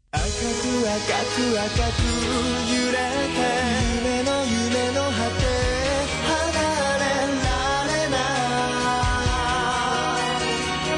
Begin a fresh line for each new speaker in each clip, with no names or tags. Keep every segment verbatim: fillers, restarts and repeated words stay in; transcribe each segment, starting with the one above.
赤く赤く赤く揺れて夢の夢の果て離れられない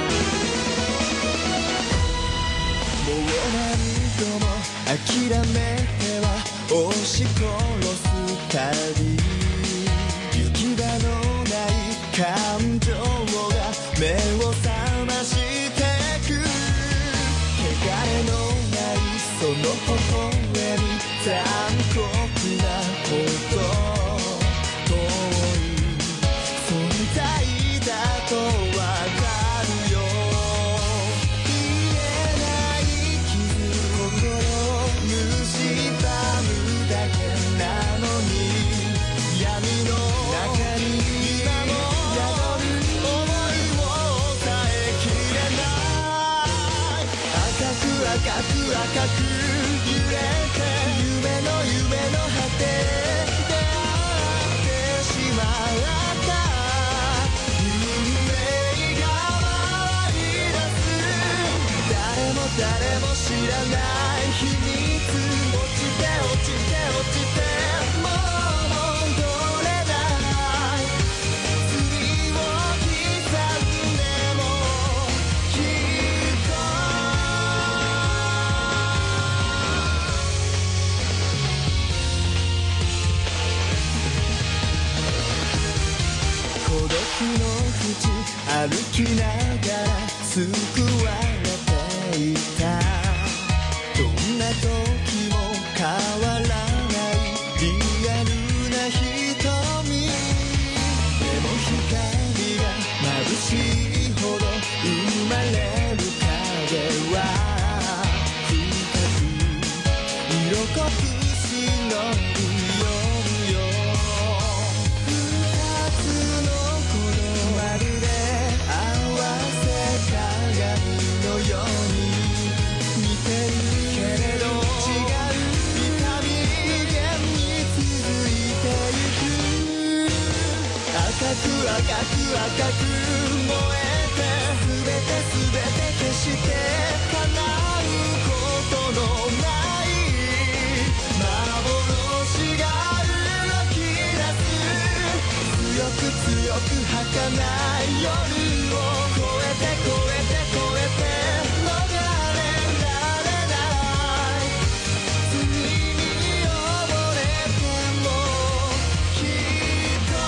もう何度も諦めては押し殺す旅行き場のない感情が目を覚ましてく汚れのないその微笑み残酷なほど遠い存在だとわかるよ言えない傷心を蝕むだけなのに闇の中に今も宿る想いを抑えきれない赤く赤く赤く揺れて夢の夢の果て出会ってしまった運命が回り出す誰も誰も知らない秘密落ちて落ちて落ちてもう戻れない罪を刻んでもきっと孤独の淵歩きながら救われていたどんな時も変わらないリアルな瞳でも光が眩しいほど生まれる影は深く色濃く忍び寄るよ二つの鼓動まるで合わせ鏡のように似てるけれど違う痛み源に続いてゆく赤く赤く赤く燃えて全て全て消して叶うことのない幻が動き出す強く強く儚い夜を越えて越えて越えて逃れられない罪に溺れてもきっと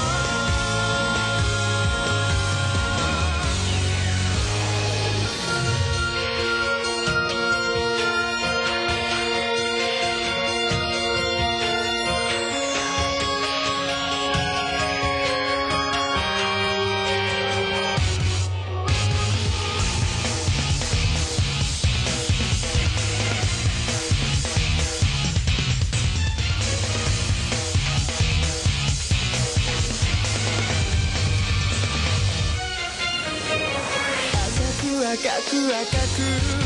赤く赤く